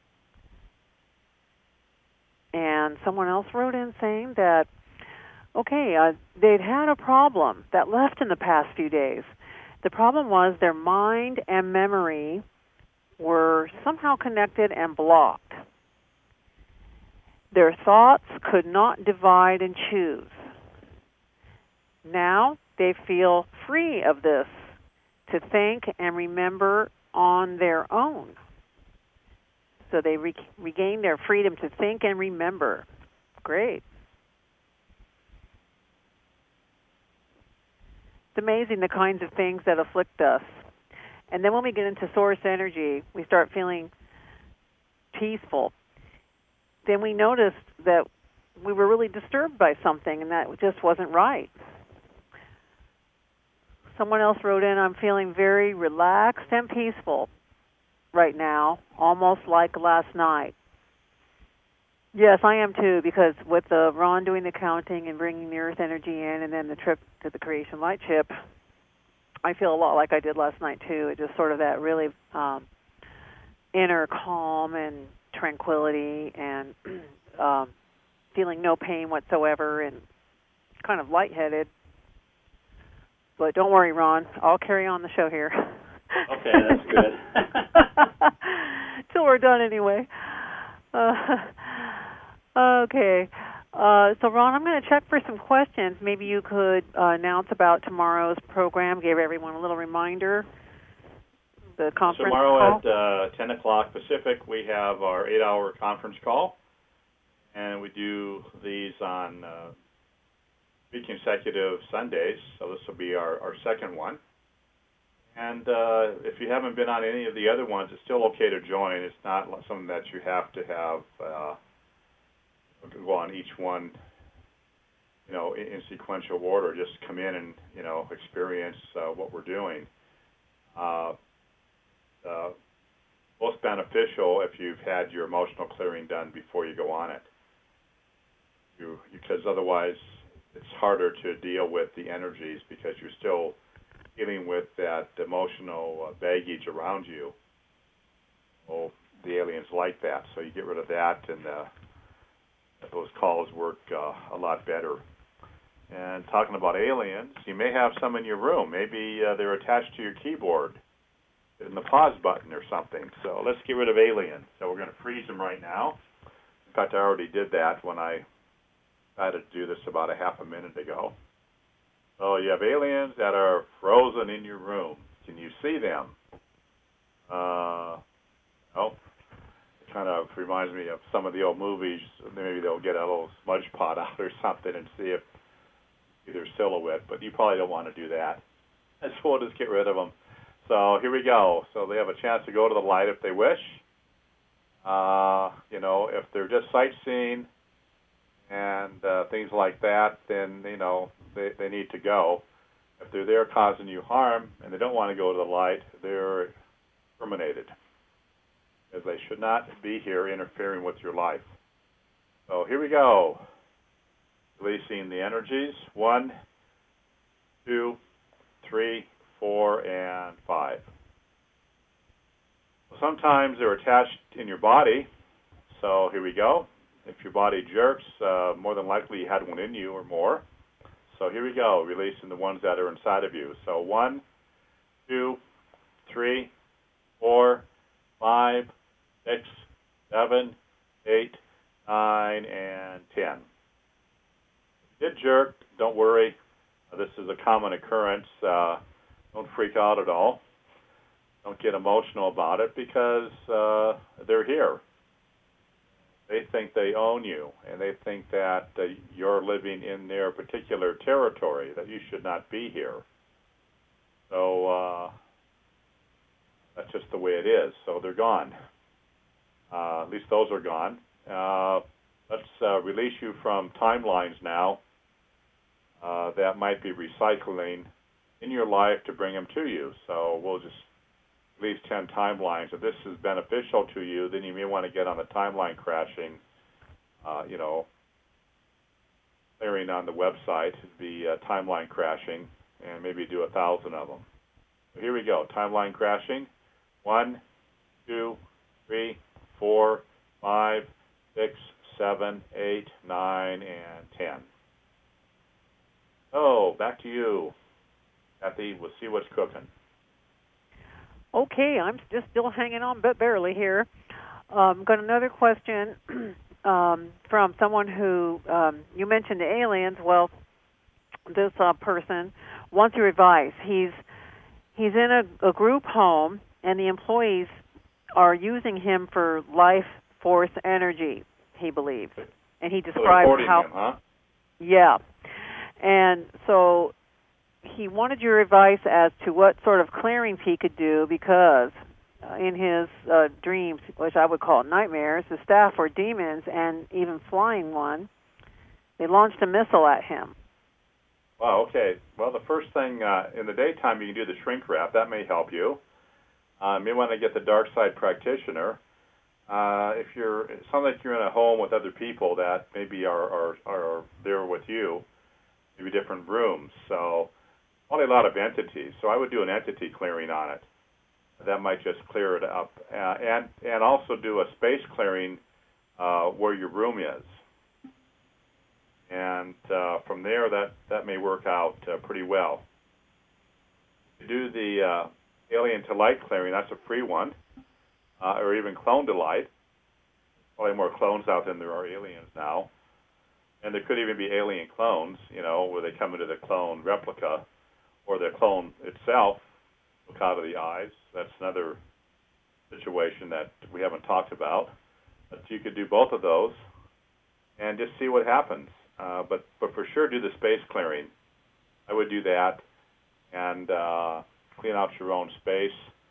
And someone else wrote in saying that, okay, uh, they'd had a problem that left in the past few days. The problem was their mind and memory were somehow connected and blocked. Their thoughts could not divide and choose. Now they feel free of this, to think and remember on their own. So they re- regain their freedom to think and remember. Great. It's amazing the kinds of things that afflict us. And then when we get into source energy, we start feeling peaceful. Then we noticed that we were really disturbed by something, and that just wasn't right. Someone else wrote in, I'm feeling very relaxed and peaceful right now, almost like last night. Yes, I am too, because with the Ron doing the counting and bringing the earth energy in, and then the trip to the Creation Light ship, I feel a lot like I did last night too. It just sort of that really um, inner calm and tranquility, and um, feeling no pain whatsoever, and kind of lightheaded. But don't worry, Ron. I'll carry on the show here. Okay, that's good. Till we're done anyway. Uh, okay. Uh, so, Ron, I'm going to check for some questions. Maybe you could uh, announce about tomorrow's program, give everyone a little reminder. The conference Tomorrow call. at uh, ten o'clock Pacific, we have our eight-hour conference call, and we do these on uh, three consecutive Sundays, so this will be our, our second one. And uh, if you haven't been on any of the other ones, it's still okay to join. It's not something that you have to have uh, go on each one, you know, in, in sequential order. Just come in and, you know, experience uh, what we're doing. Uh, uh, most beneficial if you've had your emotional clearing done before you go on it, you, because otherwise it's harder to deal with the energies because you're still dealing with that emotional uh, baggage around you. Well, the aliens like that, so you get rid of that, and uh, those calls work uh, a lot better. And talking about aliens, you may have some in your room. Maybe uh, they're attached to your keyboard in the pause button or something. So let's get rid of aliens. So we're going to freeze them right now. In fact, I already did that when I tried to do this about a half a minute ago. So you have aliens that are frozen in your room. Can you see them? Uh, oh, it kind of reminds me of some of the old movies. Maybe they'll get a little smudge pot out or something and see if either silhouette, but you probably don't want to do that. And so we'll just get rid of them. So here we go. So they have a chance to go to the light if they wish. Uh, you know, if they're just sightseeing and uh, things like that, then, you know, they, they need to go. If they're there causing you harm and they don't want to go to the light, they're terminated, as they should not be here interfering with your life. So here we go. Releasing the energies. One, two, three, four, and five. Sometimes they're attached in your body. So here we go. If your body jerks, uh, more than likely you had one in you or more. So here we go, releasing the ones that are inside of you. So one, two, three, four, five, six, seven, eight, nine, and ten. If you did jerk, don't worry. Uh, this is a common occurrence. Uh, don't freak out at all. Don't get emotional about it because uh, they're here. They think they own you, and they think that uh, you're living in their particular territory, that you should not be here. So uh, that's just the way it is. So they're gone. Uh, at least those are gone. Uh, let's uh, release you from timelines now uh, that might be recycling in your life to bring them to you. So we'll just release ten timelines. If this is beneficial to you, then you may want to get on the timeline crashing, uh, you know, clearing on the website, the uh, timeline crashing, and maybe do a thousand of them. So here we go, timeline crashing. One, two, three, four, five, six, seven, eight, nine, and ten. So back to you, Kathy. We'll see what's cooking. Okay, I'm just still hanging on, but barely here. Um, got another question um, from someone who um, you mentioned the aliens. Well, this uh, person wants your advice. He's he's in a, a group home, and the employees are using him for life force energy, he believes. And he describes so how... him, huh? Yeah. And so he wanted your advice as to what sort of clearings he could do because uh, in his uh, dreams, which I would call nightmares, the staff were demons and even flying one. They launched a missile at him. Wow, okay. Well, the first thing, uh, in the daytime, you can do the shrink wrap. That may help you. Uh, you may want to get the dark side practitioner. Uh, if you're, it sounds like you're in a home with other people that maybe are, are, are there with you, maybe different rooms. So probably a lot of entities. So I would do an entity clearing on it. That might just clear it up. Uh, and, and also do a space clearing uh, where your room is. And uh, from there, that, that may work out uh, pretty well. To do the uh, alien to light clearing, that's a free one. Uh, or even clone to light. Probably more clones out than there are aliens now. And there could even be alien clones, you know, where they come into the clone replica, or the clone itself look out of the eyes. That's another situation that we haven't talked about. But you could do both of those and just see what happens. Uh, but, but for sure do the space clearing. I would do that and uh, clean out your own space.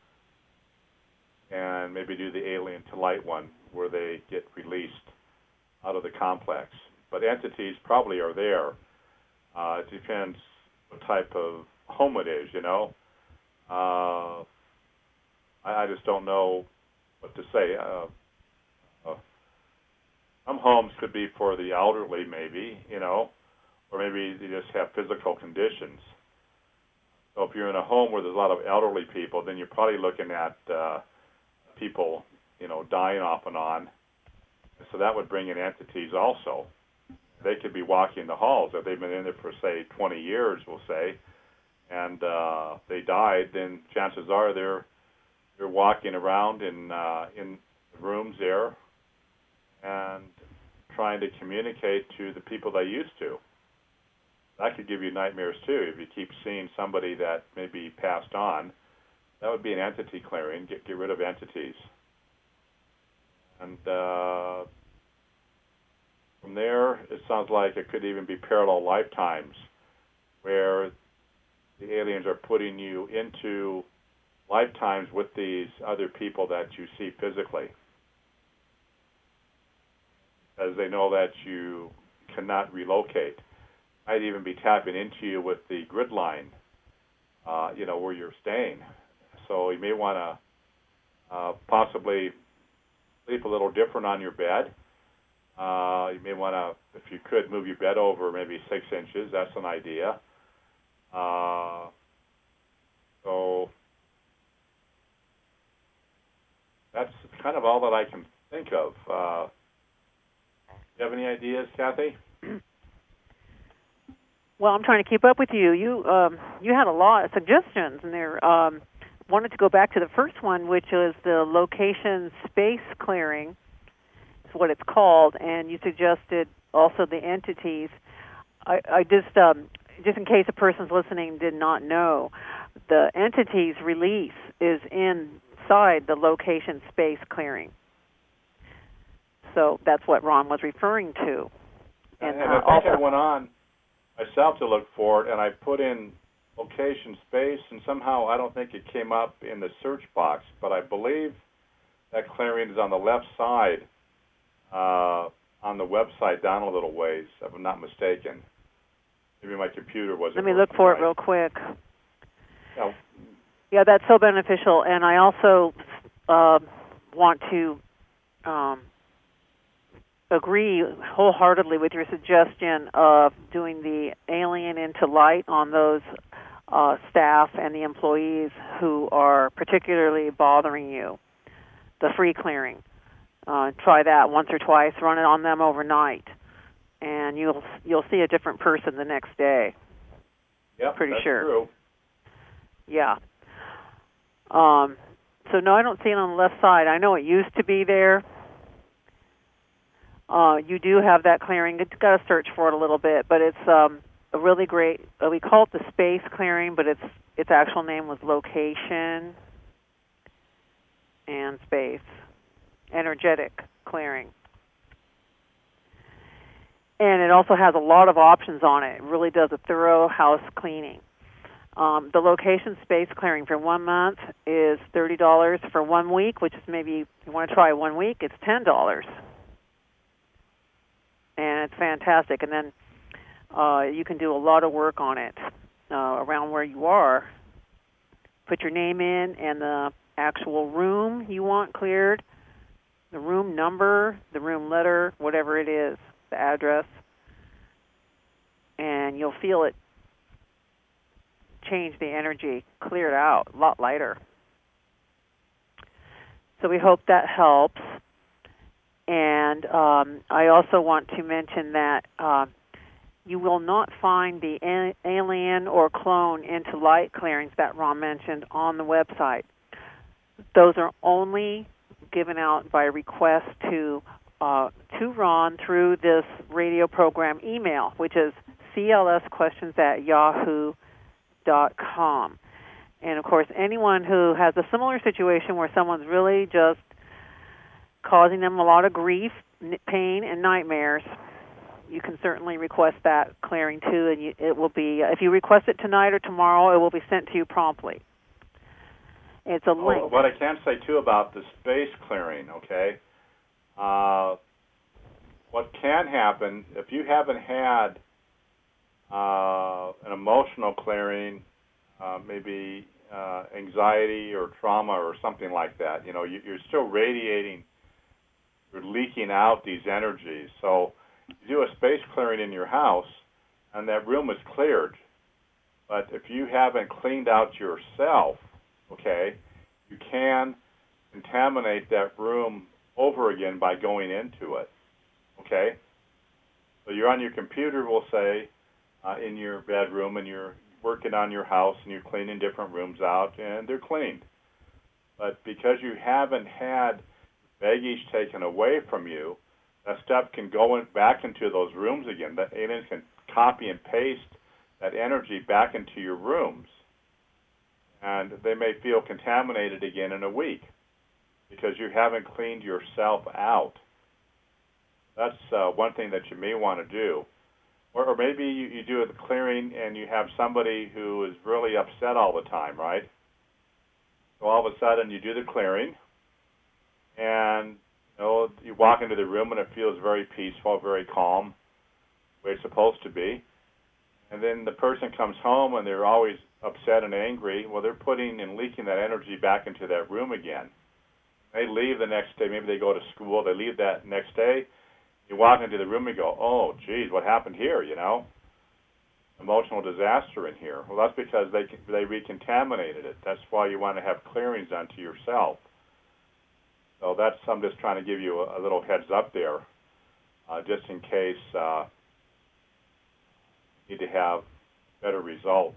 And maybe do the alien to light one where they get released out of the complex. But entities probably are there. Uh, it depends what type of home it is, you know. Uh, I, I just don't know what to say. Uh, uh, some homes could be for the elderly, maybe, you know, or maybe they just have physical conditions. So if you're in a home where there's a lot of elderly people, then you're probably looking at uh, people, you know, dying off and on. So that would bring in entities also. They could be walking the halls. If they've been in there for, say, twenty years, we'll say, and uh, they died, then chances are they're they're walking around in uh, in rooms there and trying to communicate to the people they used to. That could give you nightmares too if you keep seeing somebody that maybe passed on. That would be an entity clearing. Get get rid of entities. And uh, from there, it sounds like it could even be parallel lifetimes where the aliens are putting you into lifetimes with these other people that you see physically. As they know that you cannot relocate. Might even be tapping into you with the grid line, uh, you know, where you're staying. So you may want to uh, possibly sleep a little different on your bed. Uh, you may want to, if you could, move your bed over maybe six inches. That's an idea. Uh, so that's kind of all that I can think of. Uh, do you have any ideas, Kathy? Well, I'm trying to keep up with you. You um, you had a lot of suggestions, and there um, wanted to go back to the first one, which is the location space clearing. Is what it's called, and you suggested also the entities. I, I just um, just in case a person's listening did not know, the entities release is inside the location space clearing. So that's what Ron was referring to. And, and uh, I think also, I went on myself to look for it, and I put in location space, and somehow I don't think it came up in the search box, but I believe that clearing is on the left side uh, on the website down a little ways, if I'm not mistaken. Maybe my computer wasn't Let me look for right. it real quick. Yeah. yeah, that's so beneficial, and I also uh, want to um, agree wholeheartedly with your suggestion of doing the alien into light on those uh, staff and the employees who are particularly bothering you. The free clearing. Uh, try that once or twice. Run it on them overnight, and you'll you'll see a different person the next day. Yep, pretty that's sure. True. Yeah. Um, so no, I don't see it on the left side. I know it used to be there. Uh, you do have that clearing. You've got to search for it a little bit, but it's um, a really great, uh, we call it the space clearing, but its its actual name was location and space, energetic clearing. And it also has a lot of options on it. It really does a thorough house cleaning. Um, the location space clearing for one month is thirty dollars. For one week, which is maybe if you want to try one week, it's ten dollars. And it's fantastic. And then uh, you can do a lot of work on it uh, around where you are. Put your name in and the actual room you want cleared, the room number, the room letter, whatever it is, the address, and you'll feel it change the energy, clear it out, a lot lighter. So we hope that helps. And um, I also want to mention that uh, you will not find the a- alien or clone into light clearings that Ron mentioned on the website. Those are only given out by request to uh, to Ron through this radio program email, which is c l s questions at yahoo dot com. And of course, anyone who has a similar situation where someone's really just causing them a lot of grief, pain, and nightmares, you can certainly request that clearing too, and you, it will be, if you request it tonight or tomorrow, it will be sent to you promptly. It's a link. Oh, what I can say too about the space clearing, okay, uh, what can happen, if you haven't had uh, an emotional clearing, uh, maybe uh, anxiety or trauma or something like that, you know, you, you're still radiating, you're leaking out these energies. So you do a space clearing in your house, and that room is cleared. But if you haven't cleaned out yourself, okay, you can contaminate that room over again by going into it, okay? So you're on your computer, we'll say, uh, in your bedroom, and you're working on your house, and you're cleaning different rooms out, and they're cleaned. But because you haven't had baggage taken away from you, that stuff can go in, back into those rooms again. The aliens can copy and paste that energy back into your rooms. And they may feel contaminated again in a week because you haven't cleaned yourself out. That's uh, one thing that you may want to do. Or, or maybe you, you do the clearing and you have somebody who is really upset all the time, right? So all of a sudden you do the clearing, and you know, you walk into the room and it feels very peaceful, very calm, the way it's supposed to be. And then the person comes home and they're always upset and angry. Well, they're putting and leaking that energy back into that room again. They leave the next day. Maybe they go to school. They leave that next day. You walk into the room and go, oh, geez, what happened here, you know? Emotional disaster in here. Well, that's because they they recontaminated it. That's why you want to have clearings done to yourself. So that's, I'm just trying to give you a, a little heads up there, uh, just in case uh, you need to have better result.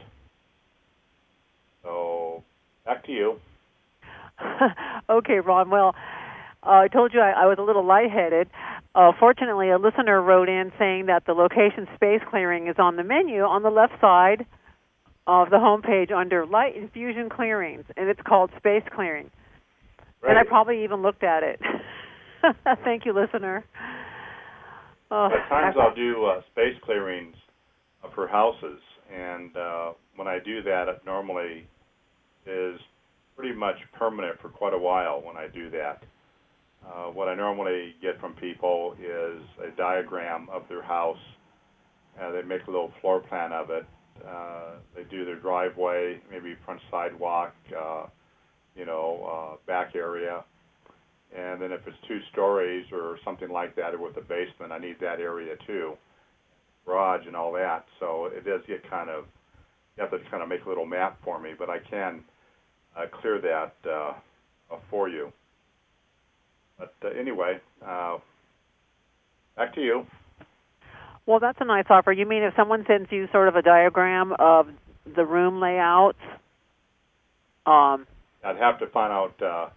So back to you. Okay, Ron. Well, uh, I told you I, I was a little lightheaded. Uh, fortunately, a listener wrote in saying that the location space clearing is on the menu on the left side of the homepage under Light Infusion Clearings, and it's called Space Clearing. Right. And I probably even looked at it. Thank you, listener. Oh, At times I'll do uh, space clearings uh, for houses, and uh, when I do that, it normally is pretty much permanent for quite a while when I do that. Uh, what I normally get from people is a diagram of their house. Uh, they make a little floor plan of it. Uh, they do their driveway, maybe front sidewalk, uh, you know, uh, back area. And then if it's two stories or something like that, or with a basement, I need that area too, garage and all that. So it does get kind of, you have to kind of make a little map for me, but I can uh, clear that uh, uh, for you. But uh, anyway, uh, back to you. Well, that's a nice offer. You mean if someone sends you sort of a diagram of the room layouts? Um, I'd have to find out uh,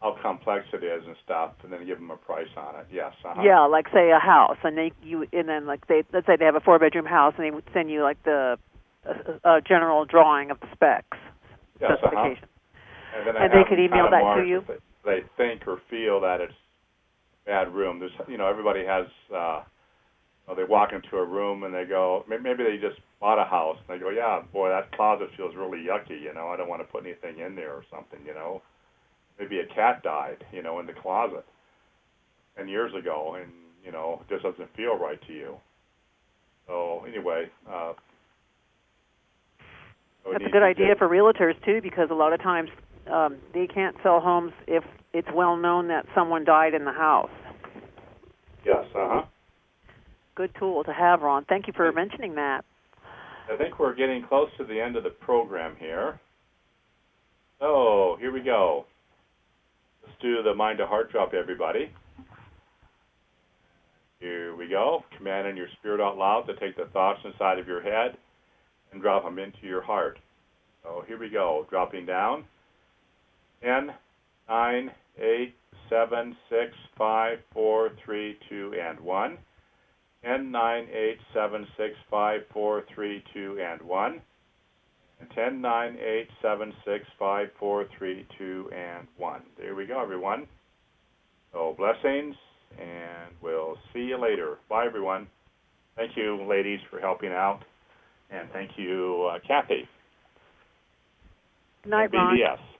how complex it is and stuff, and then give them a price on it. Yes. Uh-huh. Yeah, like say a house, and they you and then like they let's say they have a four bedroom house, and they would send you like the a, a general drawing of the specs, yes, specifications, uh-huh. and, then and they could email kind of that to you. They, they think or feel that it's a bad room. There's, you know, everybody has. Uh, you know, they walk into a room and they go, maybe they just bought a house and they go, yeah, boy, that closet feels really yucky. You know, I don't want to put anything in there or something. You know. Maybe a cat died, you know, in the closet ten years ago, and, you know, it just doesn't feel right to you. So, anyway. Uh, That's a good idea get, for realtors, too, because a lot of times um, they can't sell homes if it's well known that someone died in the house. Yes, uh-huh. Good tool to have, Ron. Thank you for mentioning that. I think we're getting close to the end of the program here. So, here we go. Let's do the mind to heart drop, everybody. Here we go. Commanding your spirit out loud to take the thoughts inside of your head and drop them into your heart. So here we go. Dropping down. ten, nine, eight, seven, six, five, four, three, two, and one. ten, nine, eight, seven, six, five, four, three, two, and one. And ten, nine, eight, seven, six, five, four, three, two, and one. There we go, everyone. So blessings, and we'll see you later. Bye, everyone. Thank you, ladies, for helping out. And thank you, uh, Kathy. Good night, Ron. B D S.